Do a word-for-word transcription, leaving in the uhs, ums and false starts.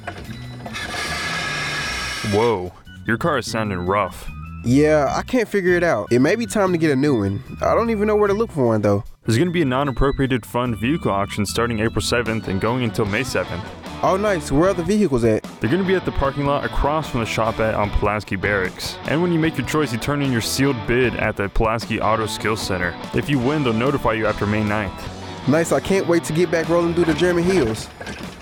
Whoa, your car is sounding rough. Yeah, I can't figure it out. It may be time to get a new one. I don't even know where to look for one though. There's going to be a non-appropriated fund vehicle auction starting April seventh and going until May seventh. Oh nice, where are the vehicles at? They're going to be at the parking lot across from the shop at on Pulaski Barracks. And when you make your choice, you turn in your sealed bid at the Pulaski Auto Skills Center. If you win, they'll notify you after May ninth. Nice, I can't wait to get back rolling through the German hills.